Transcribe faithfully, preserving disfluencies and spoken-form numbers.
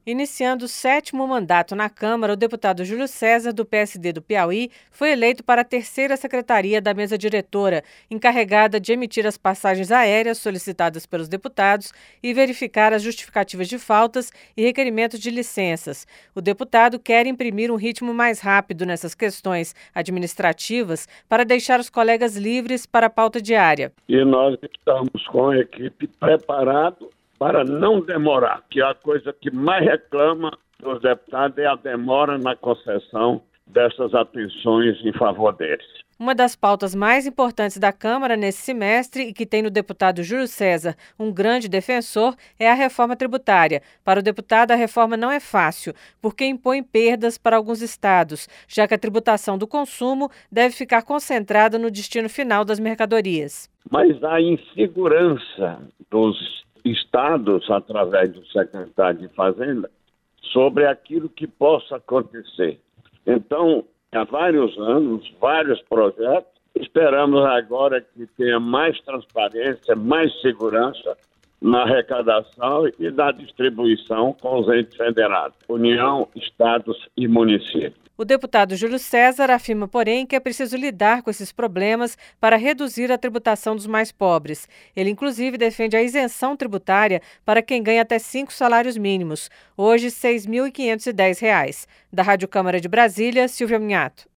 Iniciando o sétimo mandato na Câmara, o deputado Júlio César, do P S D do Piauí, foi eleito para a terceira secretaria da mesa diretora, encarregada de emitir as passagens aéreas solicitadas pelos deputados e verificar as justificativas de faltas e requerimentos de licenças. O deputado quer imprimir um ritmo mais rápido nessas questões administrativas para deixar os colegas livres para a pauta diária. E nós estamos com a equipe preparada para não demorar, que a coisa que mais reclama dos deputados é a demora na concessão dessas atenções em favor deles. Uma das pautas mais importantes da Câmara nesse semestre e que tem no deputado Júlio César um grande defensor é a reforma tributária. Para o deputado, a reforma não é fácil, porque impõe perdas para alguns estados, já que a tributação do consumo deve ficar concentrada no destino final das mercadorias. Mas a insegurança dos estados, através do secretário de Fazenda, sobre aquilo que possa acontecer. Então, há vários anos, vários projetos, esperamos agora que tenha mais transparência, mais segurança na arrecadação e na distribuição com os entes federados, União, estados e municípios. O deputado Júlio César afirma, porém, que é preciso lidar com esses problemas para reduzir a tributação dos mais pobres. Ele, inclusive, defende a isenção tributária para quem ganha até cinco salários mínimos, hoje seis mil quinhentos e dez reais. Da Rádio Câmara de Brasília, Silvia Minhato.